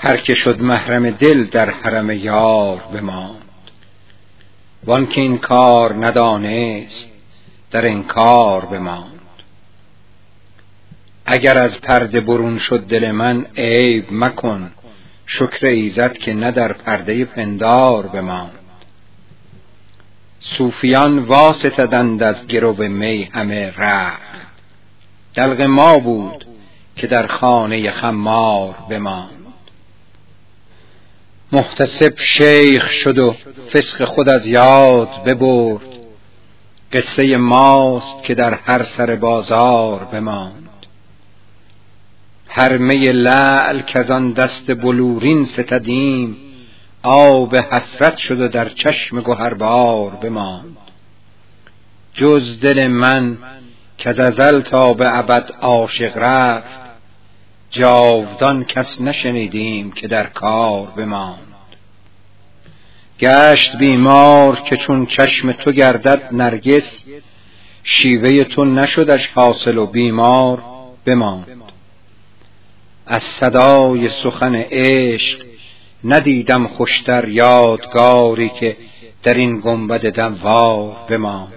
هر که شد محرم دل در حرم یار بماند. وان که این کار ندانست در انکار بماند. اگر از پرده برون شد دل من عیب مکن، شکر ایزد که نه در پرده پندار بماند. صوفیان واسطدند از گرو می همه رخت، دلق ما بود که در خانه خمار بماند. محتسب شیخ شد و فسق خود از یاد ببرد، قصه ماست که در هر سر بازار بماند. هر می لعل که آن دست بلورین ستدیم، آب حسرت شد و در چشم گهربار بماند. جز دل من که از ازل تا به ابد عاشق رفت، جاودان کس نشنیدیم که در کار بماند. گشت بیمار که چون چشم تو گردد نرگس، شیوه تو نشدش حاصل و بیمار بماند. از صدای سخن عشق ندیدم خوشتر یادگاری که در این گنبد دوار بماند.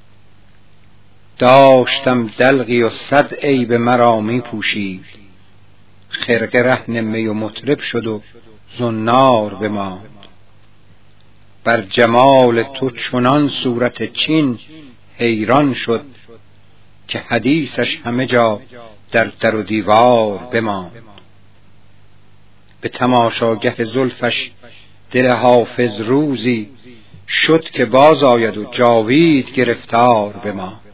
داشتم دلقی و 100 عیب مرا می پوشید، خرقه رهن می و مطرب شد و زنار بماند. بر جمال تو چنان صورت چین حیران شد، که حدیثش همه جا در در و دیوار بماند. به تماشاگه زلفش دل حافظ روزی شد، که باز آید و جاوید گرفتار بماند.